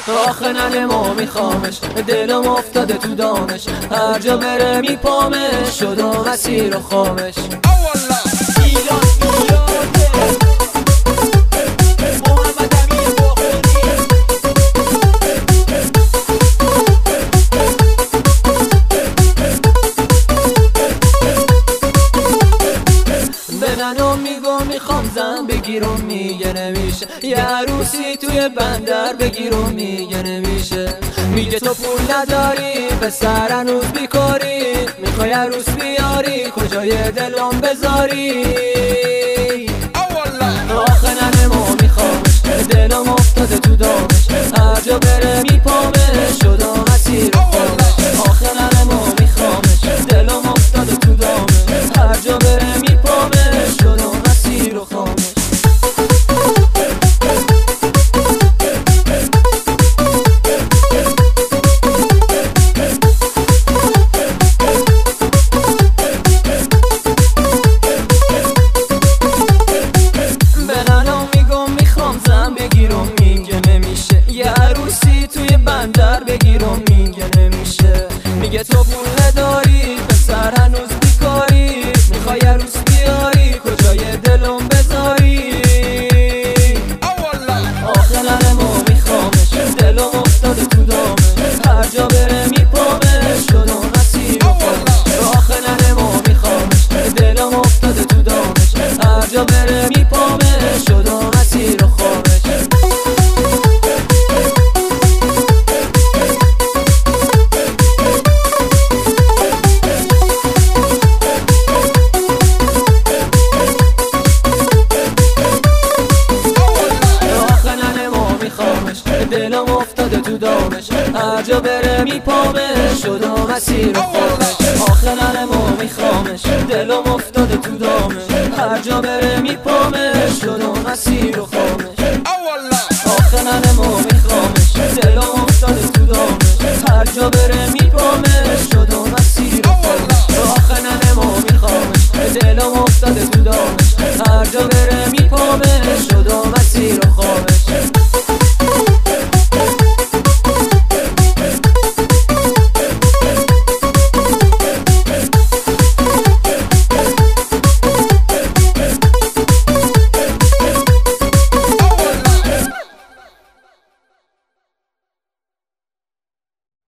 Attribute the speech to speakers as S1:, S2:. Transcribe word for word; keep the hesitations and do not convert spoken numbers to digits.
S1: آخه ننمو میخوامش، دلم افتاده تو دامش، هر جا بره میپامش، شدم مسیر و خامش. منو میگو میخوام زن بگیرم میگه نمیشه، یه عروسی توی بندر بگیرم میگه نمیشه. میگه تو پول نداری به سر هنوز بیکاری، میخوای عروس بیاری کجای دلم بذاری. آخه ننمو میخوامش، دلم افتاده تو دامش، هر جا بره میپامش، شدم مسیر خامش. آخه ننمو میخوامش، دلم افتاده تو دامش، هر جا بره میپامش، شدم مسیر خامش. بگیرم میگه نمیشه، یه عروسی توی بندر بگیرم میگه نمیشه. میگه تو پول نداری به سر هنوز بیکاری، میخوای عروس بیاری کجای دلم بذاری. آخه ننمو میخوامش، دلم افتاده تو دامش، هر جا بره میپامش، شدم مسیر خامش. آخه ننمو میخوامش، دلم افتاده تو دامش، هر جا بره میپامش، شدم مسیر خامش. دلم افتاده تو دامش، هر جا بره میپامش، شدم مسیر خامش. آخه ننمو میخوامش، دلم افتاده تو دامش، هر جا بره میپامش، شدم مسیر خامش. آخه ننمو میخوامش، دلم افتاده تو دامش، هر جا بره میپامش، شدم مسیر خامش. آخه ننمو میخوامش، دلم افتاده تو دامش، هر جا بره میپامش، شدم